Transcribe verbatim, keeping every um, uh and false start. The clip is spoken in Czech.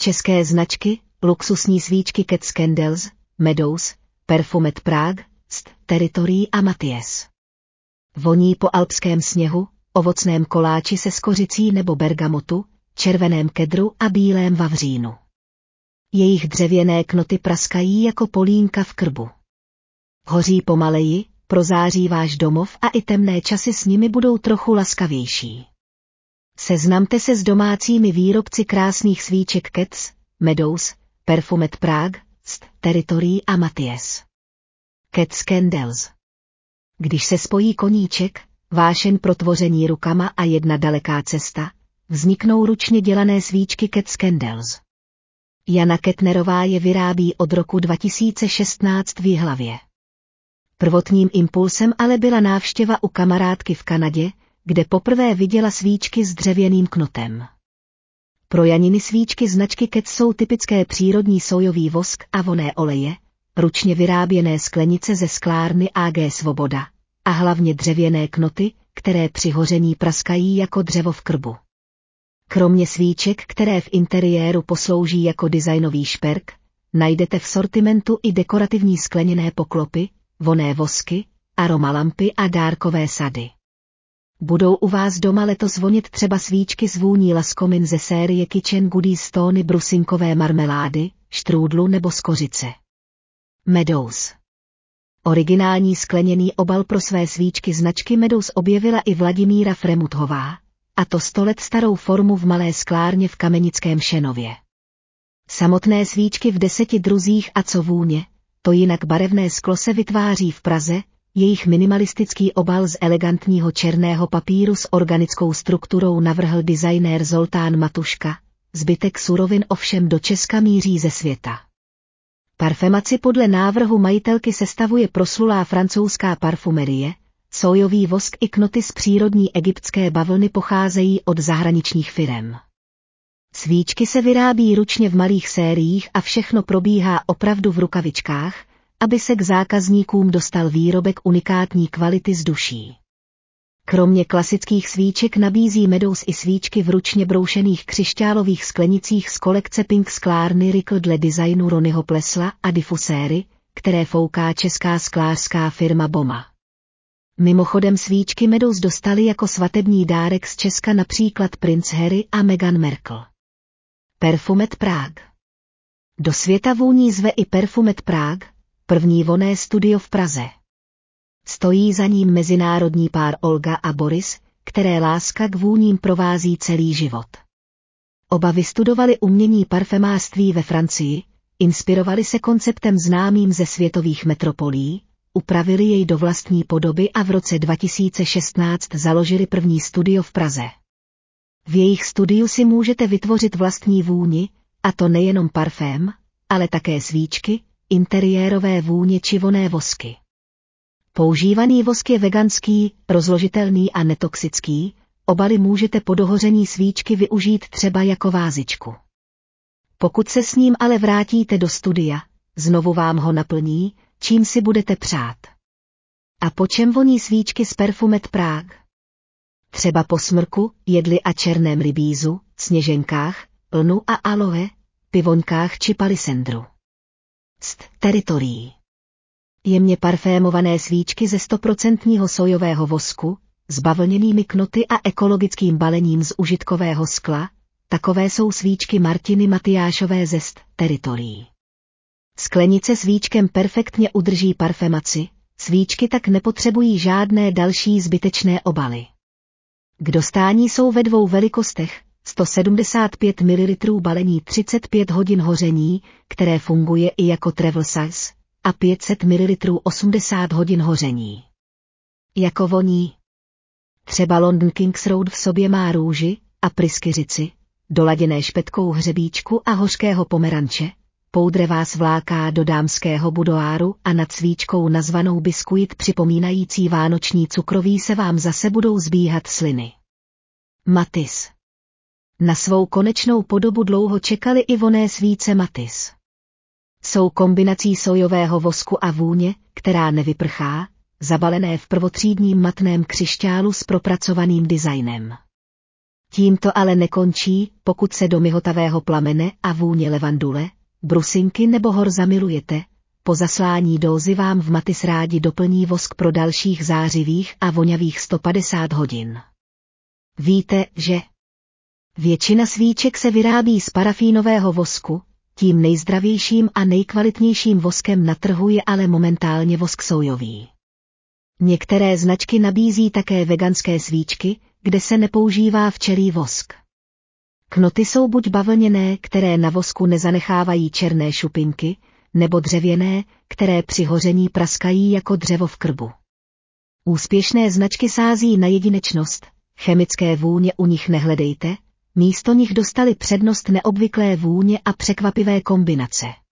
České značky, luxusní svíčky Cat Candles, Meadows, Perfumed Prague, St. Territory a Matthias. Voní po alpském sněhu, ovocném koláči se skořicí nebo bergamotu, červeném kedru a bílém vavřínu. Jejich dřevěné knoty praskají jako polínka v krbu. Hoří pomaleji, prozáří váš domov a i temné časy s nimi budou trochu laskavější. Seznamte se s domácími výrobci krásných svíček Cats, Meadows, Perfumed Prague, St. Territory a Matthias. Cat Candles. Když se spojí koníček, vášeň pro tvoření rukama a jedna daleká cesta, vzniknou ručně dělané svíčky Cat Candles. Jana Kettnerová je vyrábí od roku dva tisíce šestnáct v Jihlavě. Prvotním impulsem ale byla návštěva u kamarádky v Kanadě, kde poprvé viděla svíčky s dřevěným knotem. Pro Janiny svíčky značky Cat jsou typické přírodní sójový vosk a vonné oleje, ručně vyráběné sklenice ze sklárny á gé Svoboda a hlavně dřevěné knoty, které při hoření praskají jako dřevo v krbu. Kromě svíček, které v interiéru poslouží jako designový šperk, najdete v sortimentu i dekorativní skleněné poklopy, vonné vosky, aromalampy a dárkové sady. Budou u vás doma letos vonit třeba svíčky z vůní laskomin ze série Kitchen Goodies z tóny brusinkové marmelády, štrůdlu nebo z kořice. Meadows. Originální skleněný obal pro své svíčky značky Meadows objevila i Vladimíra Fremuthová, a to sto let starou formu v malé sklárně v Kamenickém Šenově. Samotné svíčky v deseti druzích a co vůně, to jinak barevné sklo se vytváří v Praze, jejich minimalistický obal z elegantního černého papíru s organickou strukturou navrhl designér Zoltán Matuška, zbytek surovin ovšem do Česka míří ze světa. Parfemaci podle návrhu majitelky sestavuje proslulá francouzská parfumerie, sójový vosk i knoty z přírodní egyptské bavlny pocházejí od zahraničních firem. Svíčky se vyrábí ručně v malých sériích a všechno probíhá opravdu v rukavičkách, aby se k zákazníkům dostal výrobek unikátní kvality s duší. Kromě klasických svíček nabízí Meadows i svíčky v ručně broušených křišťálových sklenicích z kolekce Pink sklárny Rikl dle designu Ronyho Plesla a difuséry, které fouká česká sklářská firma Boma. Mimochodem svíčky Meadows dostali jako svatební dárek z Česka například princ Harry a Meghan Markle. Perfumed Prague. Do světa vůní zve i Perfumed Prague, první vonné studio v Praze. Stojí za ním mezinárodní pár Olga a Boris, které láska k vůním provází celý život. Oba vystudovali umění parfemářství ve Francii, inspirovali se konceptem známým ze světových metropolí, upravili jej do vlastní podoby a v roce dva tisíce šestnáct založili první studio v Praze. V jejich studiu si můžete vytvořit vlastní vůni, a to nejenom parfém, ale také svíčky, interiérové vůně či vonné vosky. Používaný vosk je veganský, rozložitelný a netoxický, obaly můžete po dohoření svíčky využít třeba jako vázičku. Pokud se s ním ale vrátíte do studia, znovu vám ho naplní, čím si budete přát. A po čem voní svíčky z Perfumed Prague? Třeba po smrku, jedli a černém rybízu, sněženkách, lnu a aloe, pivoňkách či palisandru. St. Territory. Jemně parfémované svíčky ze stoprocentního sojového vosku, s bavlněnými knoty a ekologickým balením z užitkového skla, takové jsou svíčky Martiny Matyášové ze St. Territory. Sklenice svíčkem perfektně udrží parfemaci, svíčky tak nepotřebují žádné další zbytečné obaly. K dostání jsou ve dvou velikostech, sto sedmdesát pět mililitrů balení třicet pět hodin hoření, které funguje i jako travel size, a pět set mililitrů osmdesát hodin hoření. Jako voní. Třeba London Kings Road v sobě má růži a pryskyřici, doladěné špetkou hřebíčku a hořkého pomeranče, poudre vás vláká do dámského budoáru a nad svíčkou nazvanou biskuit připomínající vánoční cukroví se vám zase budou zbíhat sliny. Matis. Na svou konečnou podobu dlouho čekali i vonné svíce Matis. Jsou kombinací sojového vosku a vůně, která nevyprchá, zabalené v prvotřídním matném křišťálu s propracovaným designem. Tím to ale nekončí, pokud se do mihotavého plamene a vůně levandule, brusinky nebo hor zamilujete. Po zaslání dózy vám v Matis rádi doplní vosk pro dalších zářivých a vonavých sto padesát hodin. Víte, že většina svíček se vyrábí z parafínového vosku, tím nejzdravějším a nejkvalitnějším voskem na trhu je ale momentálně vosk sójový. Některé značky nabízí také veganské svíčky, kde se nepoužívá včelí vosk. Knoty jsou buď bavlněné, které na vosku nezanechávají černé šupinky, nebo dřevěné, které při hoření praskají jako dřevo v krbu. Úspěšné značky sází na jedinečnost, chemické vůně u nich nehledejte, místo nich dostali přednost neobvyklé vůně a překvapivé kombinace.